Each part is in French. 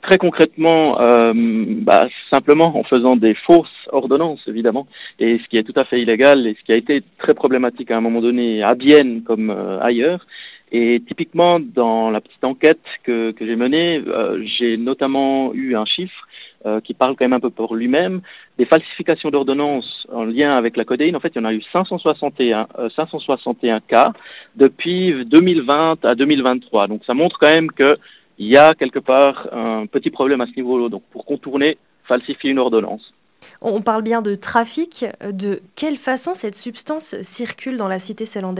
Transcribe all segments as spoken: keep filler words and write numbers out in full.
très concrètement, euh, bah, simplement en faisant des fausses ordonnances, évidemment, et ce qui est tout à fait illégal et ce qui a été très problématique à un moment donné à Bienne comme euh, ailleurs. Et typiquement, dans la petite enquête que, que j'ai menée, euh, j'ai notamment eu un chiffre euh, qui parle quand même un peu pour lui-même. Des falsifications d'ordonnances en lien avec la codéine, en fait, il y en a eu cinq cent soixante et un, euh, cinq cent soixante et un cas depuis deux mille vingt à deux mille vingt-trois. Donc ça montre quand même que il y a quelque part un petit problème à ce niveau-là. Donc pour contourner, falsifier une ordonnance. On parle bien de trafic. De quelle façon cette substance circule dans la cité zélandaise ?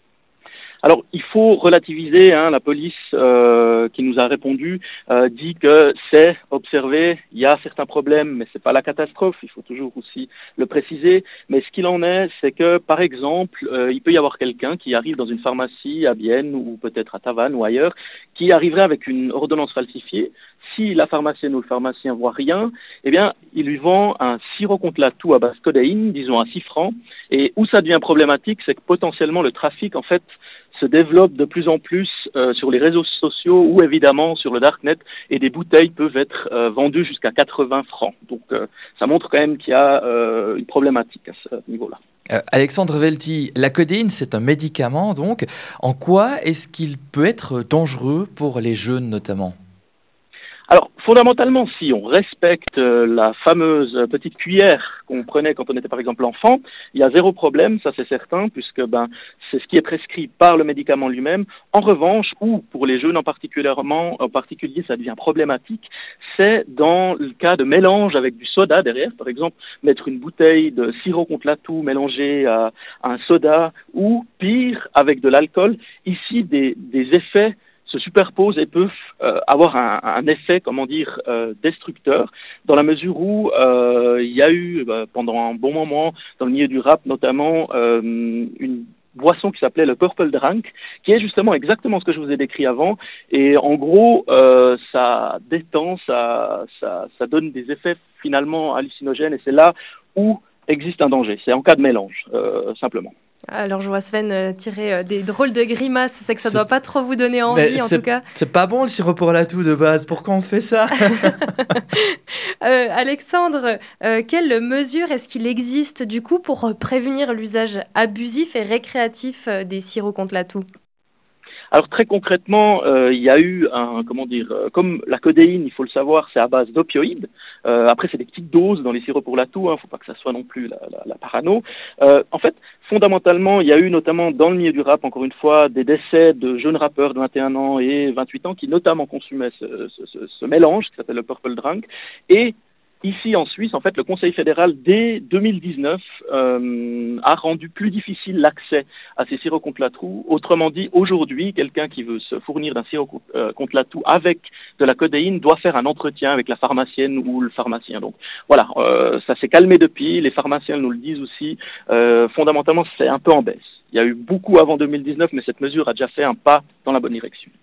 Alors, il faut relativiser. Hein, la police euh, qui nous a répondu euh, dit que c'est observé, il y a certains problèmes, mais c'est pas la catastrophe. Il faut toujours aussi le préciser. Mais ce qu'il en est, c'est que, par exemple, euh, il peut y avoir quelqu'un qui arrive dans une pharmacie à Bienne ou peut-être à Tavannes ou ailleurs, qui arriverait avec une ordonnance falsifiée. Si la pharmacienne ou le pharmacien voit rien, eh bien, il lui vend un sirop contre la toux à base codéine, disons à six francs. Et où ça devient problématique, c'est que potentiellement le trafic, en fait, se développe de plus en plus euh, sur les réseaux sociaux ou évidemment sur le darknet, et des bouteilles peuvent être euh, vendues jusqu'à quatre-vingts francs. Donc euh, ça montre quand même qu'il y a euh, une problématique à ce niveau-là. Euh, Alexandre Velti, la codéine, c'est un médicament, donc en quoi est-ce qu'il peut être dangereux pour les jeunes notamment ? Alors, fondamentalement, si on respecte euh, la fameuse petite cuillère qu'on prenait quand on était par exemple enfant, il y a zéro problème, ça c'est certain, puisque ben c'est ce qui est prescrit par le médicament lui-même. En revanche, ou pour les jeunes en particulièrement, en particulier, ça devient problématique, c'est dans le cas de mélange avec du soda derrière, par exemple, mettre une bouteille de sirop contre la toux mélangée à, à un soda, ou pire, avec de l'alcool. Ici, des, des effets se superposent et peuvent euh, avoir un, un effet, comment dire, euh, destructeur, dans la mesure où euh, il y a eu, bah, pendant un bon moment, dans le milieu du rap notamment, euh, une boisson qui s'appelait le Purple Drink, qui est justement exactement ce que je vous ai décrit avant, et en gros, euh, ça détend, ça, ça, ça donne des effets finalement hallucinogènes, et c'est là où existe un danger, c'est en cas de mélange, euh, simplement. Alors, je vois Sven euh, tirer euh, des drôles de grimaces. C'est que ça C'est- doit pas trop vous donner envie, Mais en c'est- tout cas. C'est pas bon le sirop pour la toux de base, pourquoi on fait ça ? Euh, Alexandre, euh, quelles mesures est-ce qu'il existe, du coup, pour euh, prévenir l'usage abusif et récréatif euh, des sirops contre la toux ? Alors très concrètement, euh, il y a eu un, comment dire, euh, comme la codéine, il faut le savoir, c'est à base d'opioïdes. Euh, après, c'est des petites doses dans les sirops pour la toux, hein, faut pas que ça soit non plus la, la, la parano. Euh, en fait, fondamentalement, il y a eu notamment dans le milieu du rap, encore une fois, des décès de jeunes rappeurs de vingt et un ans et vingt-huit ans qui notamment consumaient ce, ce, ce, ce mélange qui s'appelle le Purple Drink. Et ici, en Suisse, en fait, le Conseil fédéral, dès deux mille dix-neuf, euh, a rendu plus difficile l'accès à ces sirops contre la toux. Autrement dit, aujourd'hui, quelqu'un qui veut se fournir d'un sirop co- euh, contre la toux avec de la codéine doit faire un entretien avec la pharmacienne ou le pharmacien. Donc voilà, euh, ça s'est calmé depuis, les pharmaciens nous le disent aussi. Euh, fondamentalement, c'est un peu en baisse. Il y a eu beaucoup avant deux mille dix-neuf, mais cette mesure a déjà fait un pas dans la bonne direction.